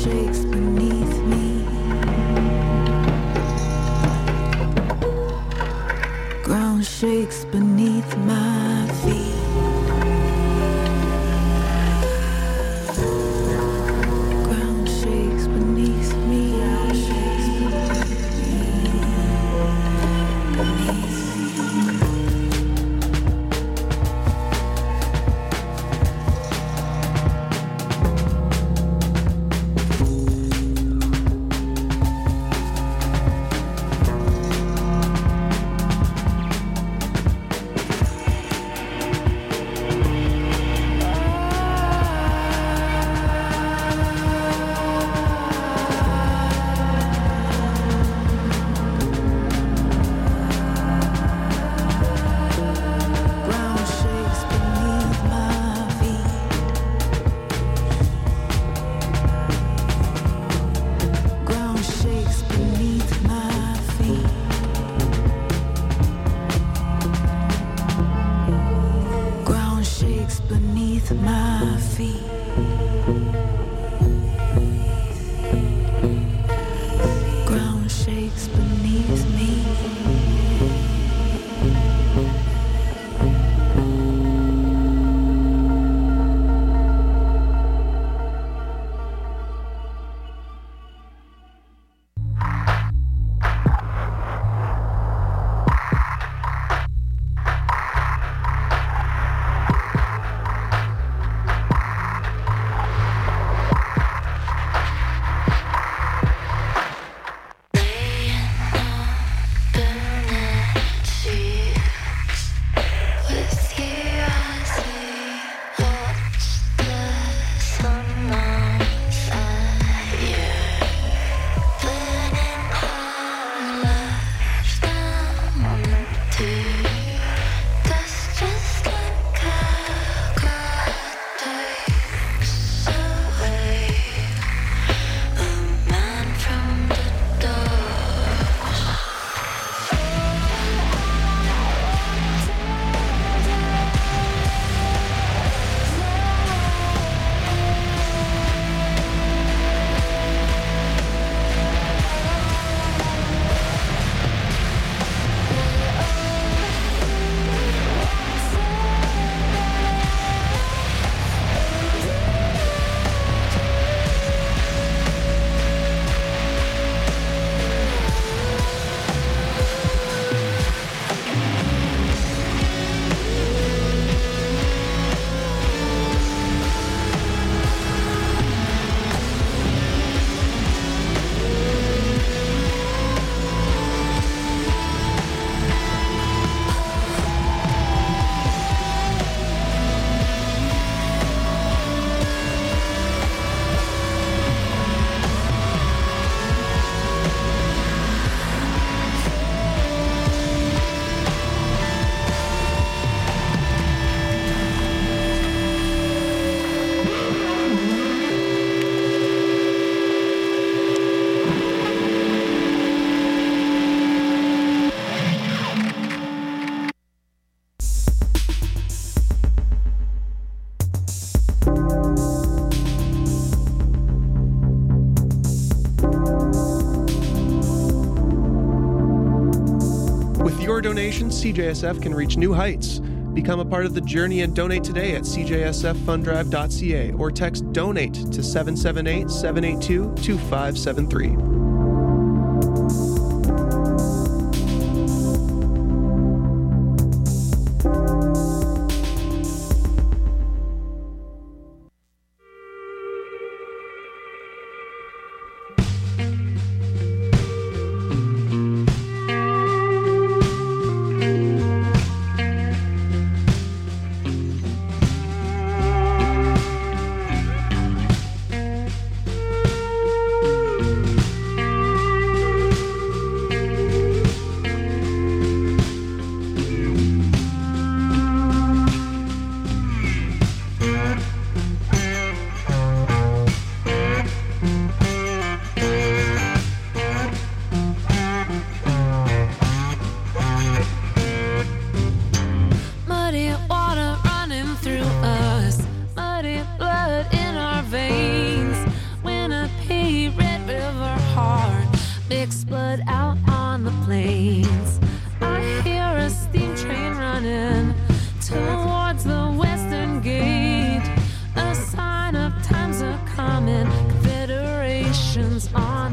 shakes beneath my feet. Ground shakes beneath me. Donations, CJSF can reach new heights. Become a part of the journey and donate today at cjsffunddrive.ca or text DONATE to 778-782-2573.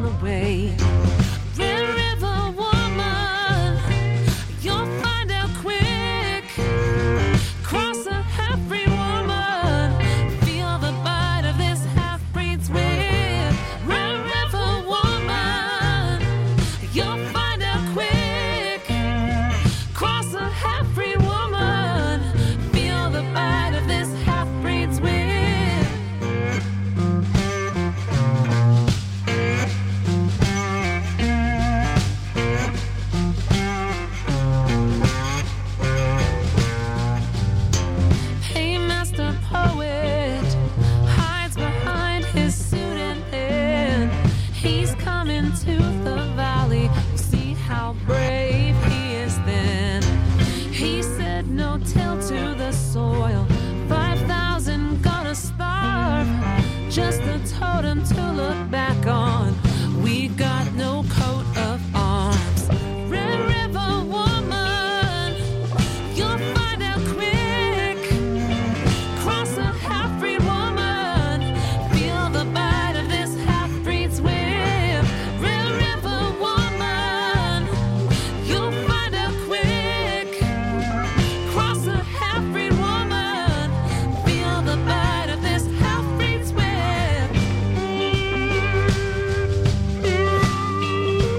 on the way. Red River woman, you'll find out quick. Cross a half-breed woman, feel the bite of this half-breed's whip. Red River woman, you'll find out quick. Cross a half-breed woman, feel the bite of this half-breed's whip. Paymaster poet hides behind his suit and pen. He's coming to the valley. We'll see how brave he is then. He said no till to the soil. 5,000 gonna starve. Just a totem to look back on. We got no coat of arms. Red River woman, you'll find out quick. Cross a half-breed woman, feel the bite of this half-breed's whip. Red River woman, you'll find out quick. Cross a half-breed woman, feel the bite of this half-breed's whip.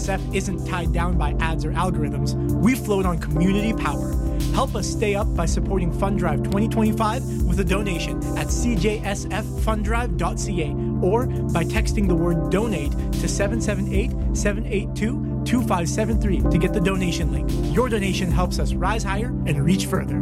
CJSF isn't tied down by ads or algorithms. We float on community power. Help us stay up by supporting Fund Drive 2025 with a donation at cjsffunddrive.ca or by texting the word donate to 778-782-2573 to get the donation link. Your donation helps us rise higher and reach further.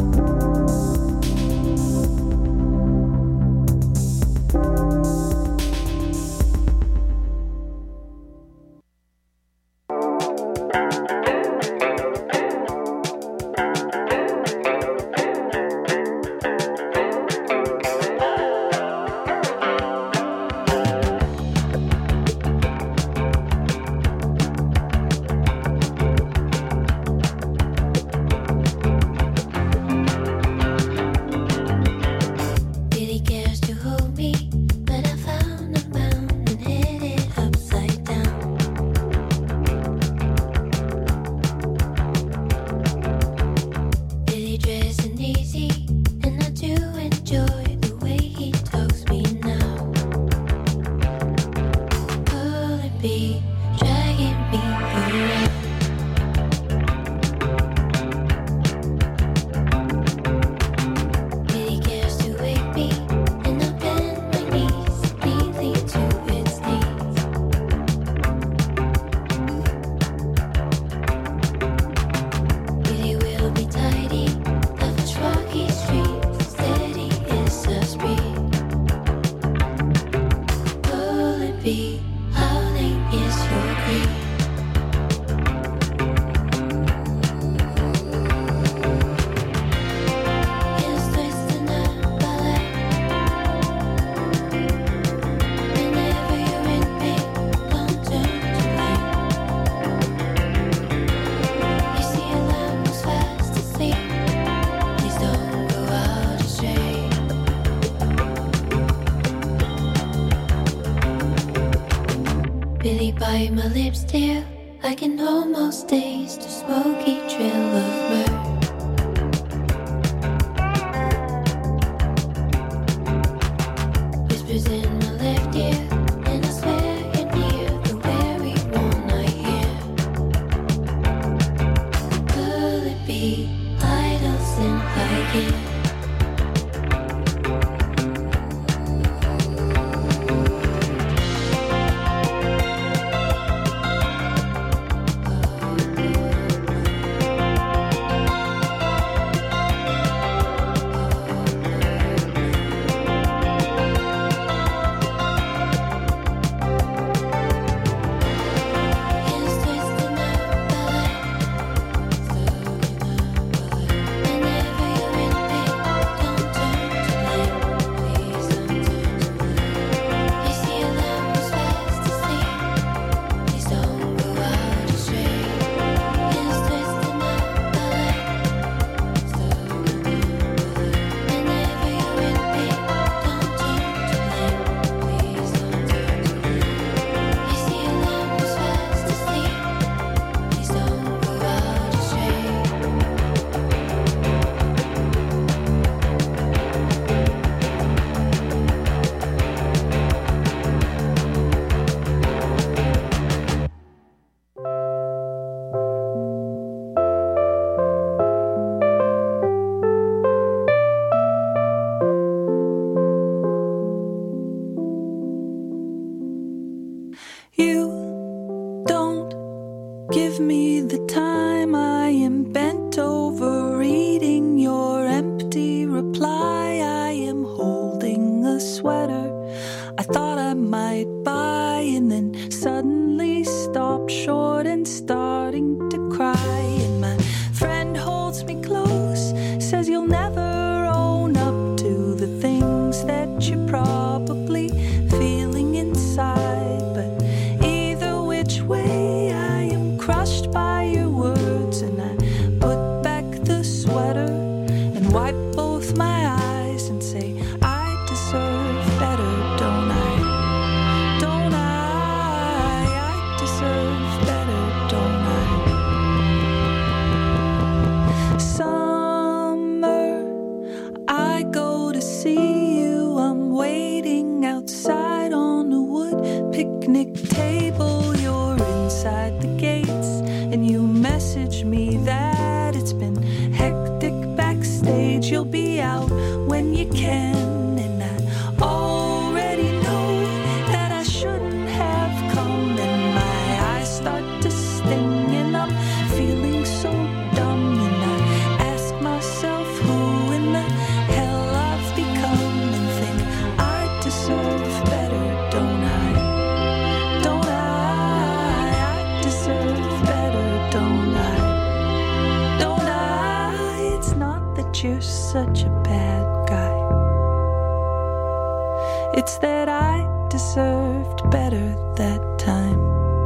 Bite my lips, dear. I can almost taste the smoky trail of myrrh. Whispers in my left ear, and I swear you're near the very one I hear. Could it be idols in high gear? Wipe both my eyes and say I deserve better. such a bad guy. It's that I deserved better that time.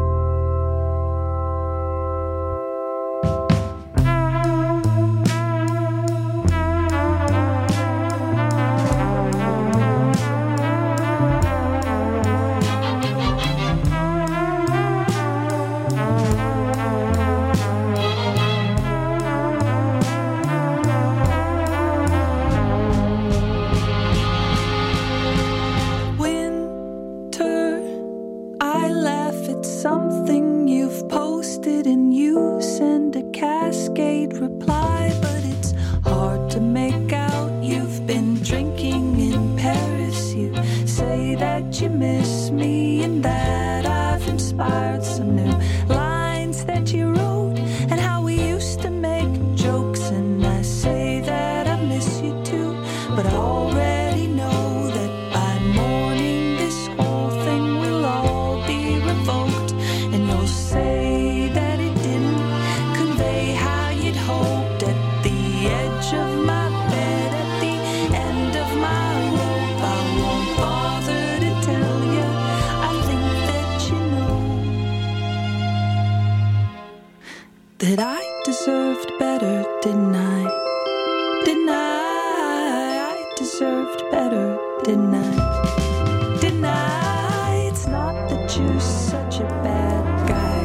That I deserved better, didn't I? Didn't I? I deserved better, didn't I? Didn't I? It's not that you're such a bad guy.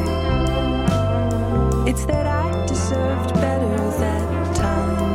It's that I deserved better that time.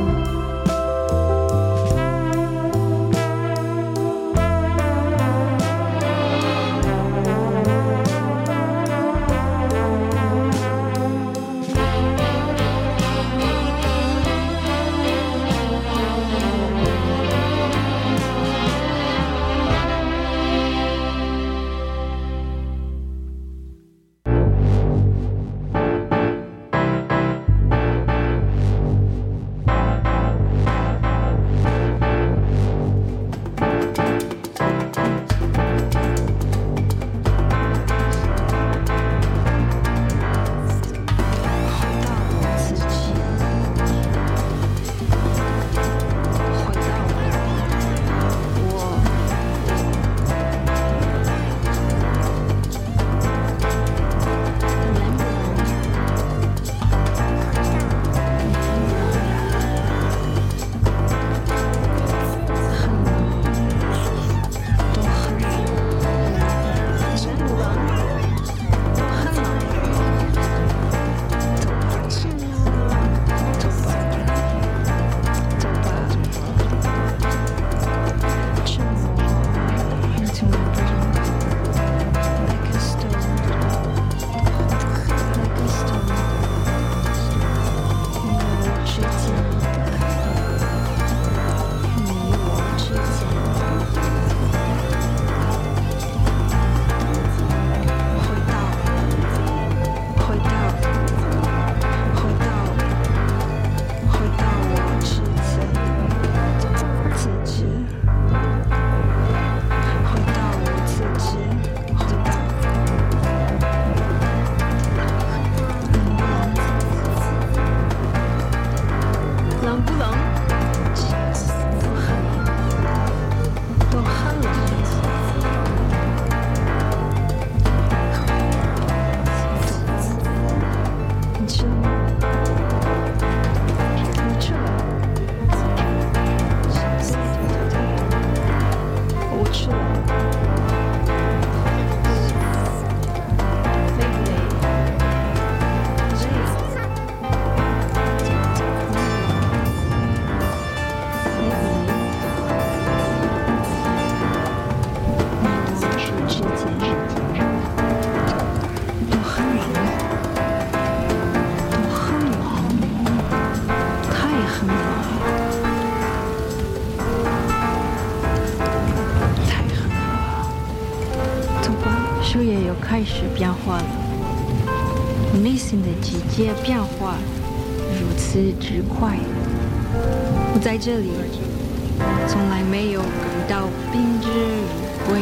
树叶又开始变化了，内心的季节变化如此之快。我在这里从来没有感到冰之如灰，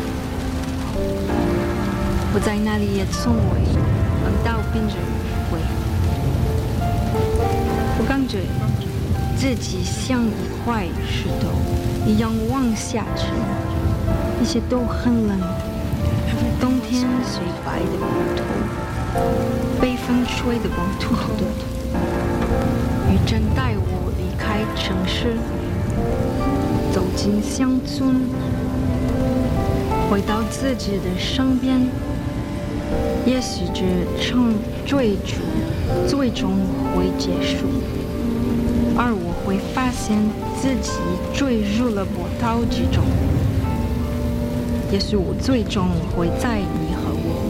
我在那里也从未感到冰之如灰。我感觉自己像一块石头一样往下沉，一切都很冷。冬天最白的光秃，被风吹的光秃秃。雨正带我离开城市，走进乡村，回到自己的身边。也许这场追逐最终会结束，而我会发现自己坠入了波涛之中。也许我最终会在你和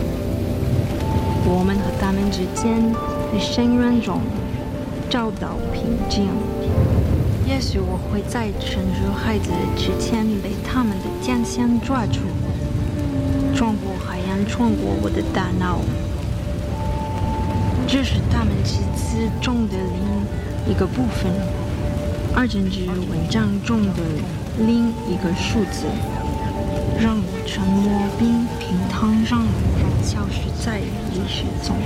我们和他们之间的深渊中找到平静。也许我会在沉入海子之前被他们的剑线抓住，穿过海洋，穿过我的大脑。这是他们几次中的另一个部分，而这是文章中的另一个数字，让我沉默并平躺，让我消失在历史中。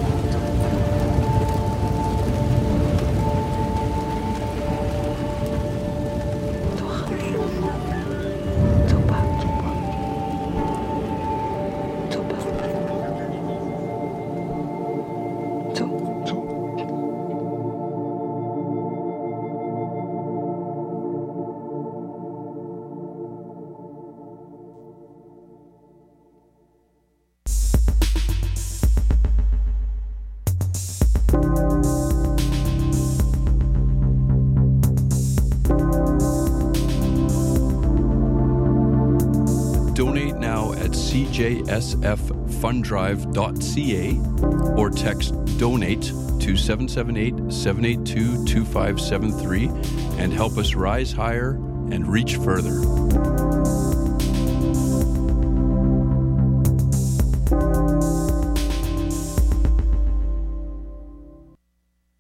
Donate now at cjsffundrive.ca or text DONATE to 778-782-2573 and help us rise higher and reach further.